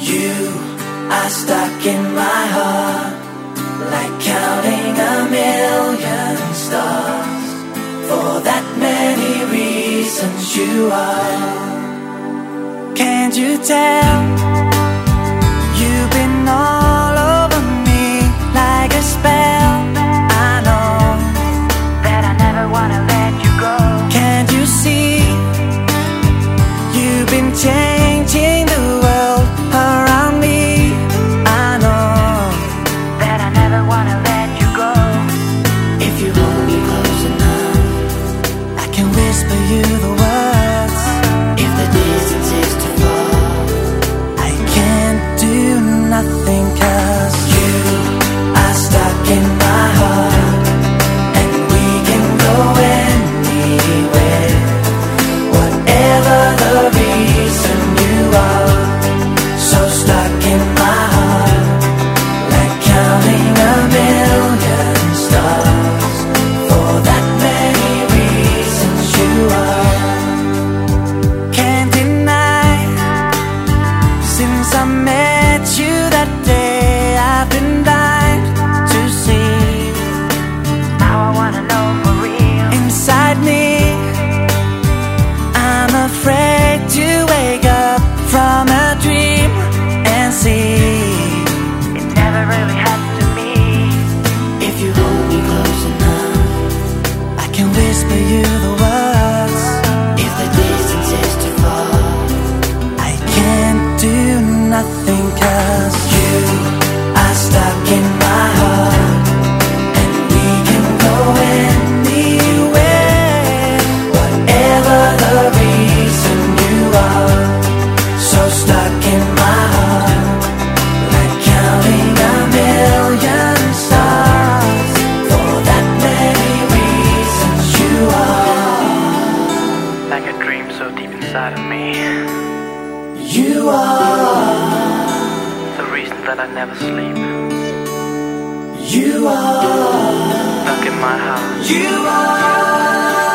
You are stuck in my heart, like counting a million stars. For that many reasons you are. Can't you tell? You've been all over me like a spell. I know that I never wanna let you go. Can't you see? You've been changing the world around me. I know that I never wanna let you go. If you hold me close enough, I can whisper you the words. If the distance is too far, I can't do nothing, 'cause you are stuck in my heart, and we can go anywhere. Whatever the reason, you are so stuck in my heart, like counting a million stars. For that many reasons, you are. Can't deny, since I met you that day, I've been blind to see. Now I wanna know for real. Inside me, I'm afraid to wake up from a dream and see it never really happened to me. If you hold me close enough, I can whisper you the words. If the distance is too far, I can't do nothing, 'cause you are stuck in my heart, and we can go anywhere. Whatever the reason, you are so stuck in my heart, like counting a million stars. For that many reasons, you are. Like a dream so deep inside of me. You are the reason that I never sleep. You are stuck in my heart. You are.